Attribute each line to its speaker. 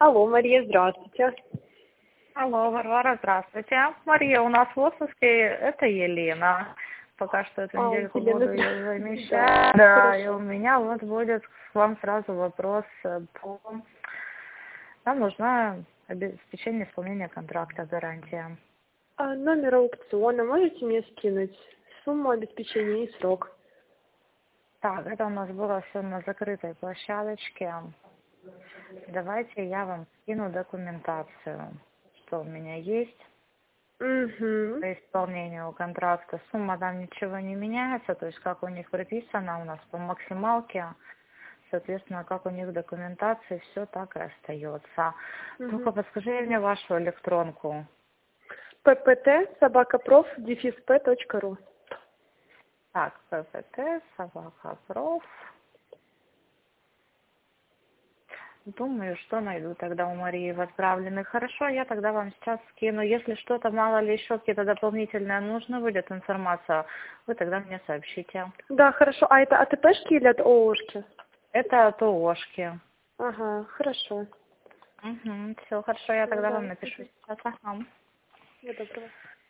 Speaker 1: Алло, Мария, здравствуйте.
Speaker 2: Алло, Варвара, здравствуйте. Мария, у нас в отпуске, это Елена. Пока что эту недельку
Speaker 1: Елена,
Speaker 2: буду ее замещать. Да, и у меня вот будет к вам сразу вопрос по... Нам нужно обеспечение исполнения контракта, гарантия.
Speaker 1: Номер аукциона можете мне скинуть? Сумму обеспечения и срок.
Speaker 2: Так, это у нас было все на закрытой площадочке. Давайте я вам скину документацию, что у меня есть.
Speaker 1: Угу.
Speaker 2: По исполнению контракта сумма там ничего не меняется, то есть как у них прописано у нас по максималке, соответственно, как у них в документации, все так и остается. Только подскажи мне вашу электронку.
Speaker 1: ppt@prof-p.ru.
Speaker 2: Так, ppt@prof. Думаю, что найду тогда у Марии в отправленных. Хорошо, я тогда вам сейчас скину. Если что-то, мало ли еще какие-то дополнительные нужны будет информация, вы тогда мне сообщите.
Speaker 1: Да, хорошо. А это АТПшки или от ООшки?
Speaker 2: Это от ООшки.
Speaker 1: Ага, хорошо.
Speaker 2: Все, хорошо, я тогда
Speaker 1: Да.
Speaker 2: вам напишу сейчас. Ага.
Speaker 1: Всего доброго.